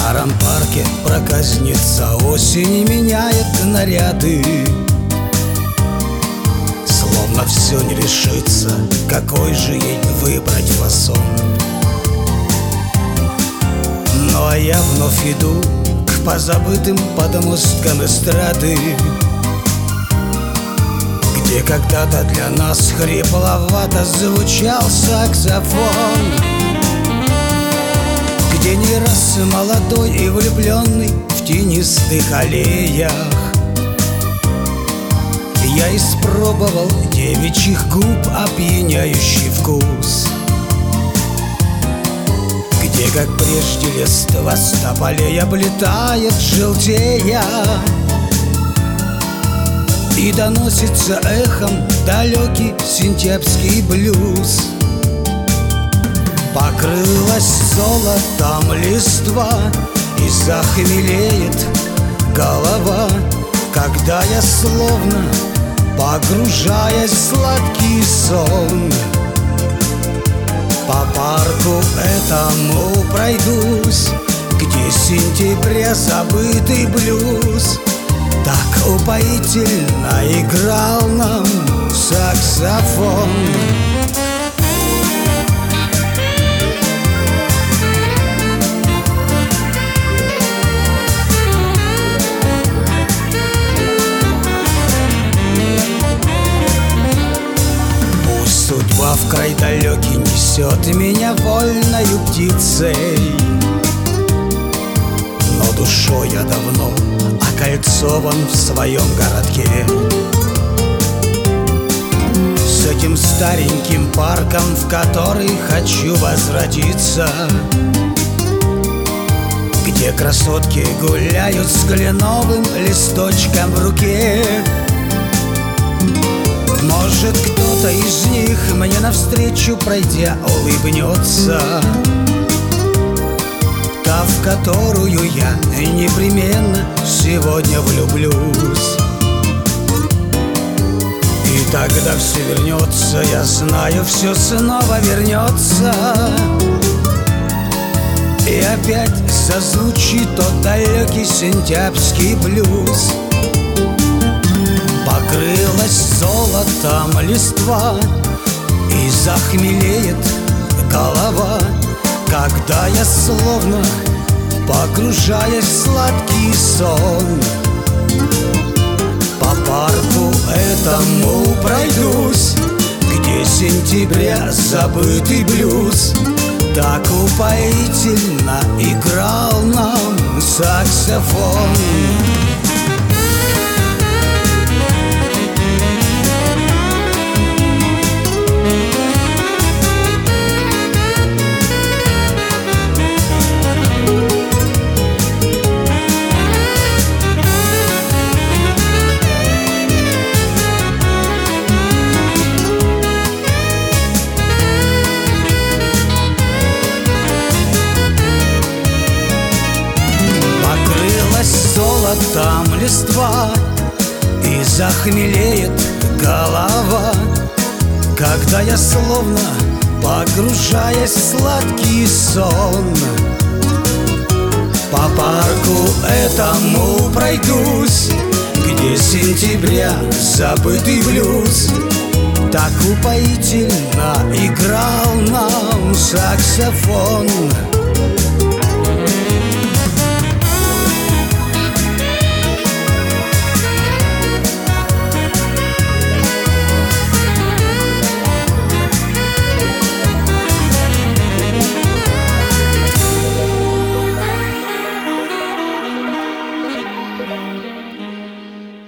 старом парке проказница осени меняет наряды. Словно все не решится, какой же ей выбрать фасон. Ну а я вновь иду к позабытым подмосткам эстрады, где когда-то для нас хрипловато звучал саксофон, где не раз молодой и влюбленный в тенистых аллеях я испробовал девичьих губ опьяняющий вкус, где, как прежде, листва с тополей облетает желтея, и доносится эхом далекий сентябрьский блюз. Покрылась золотом листва, и захмелеет голова, когда я словно погружаясь в сладкий сон по парку этому пройдусь, где сентября забытый блюз так упоительно играл нам саксофон. Судьба в край далекий несет меня вольною птицей, но душой я давно окольцован в своем городке. С этим стареньким парком, в который хочу возвратиться, где красотки гуляют с кленовым листочком в руке. Может, кто-то из них мне навстречу пройдя улыбнется, та, в которую я непременно сегодня влюблюсь. И тогда все вернется, я знаю, все снова вернется, и опять зазвучит тот далекий сентябрьский блюз. Покрылась золотом листва, и захмелеет голова, когда я словно погружаясь в сладкий сон по парку этому пройдусь, где сентября забытый блюз так упоительно играл нам саксофон. Золотом листва, и захмелеет голова, когда я словно погружаясь в сладкий сон по парку этому пройдусь, где сентября забытый блюз так упоительно играл нам саксофон.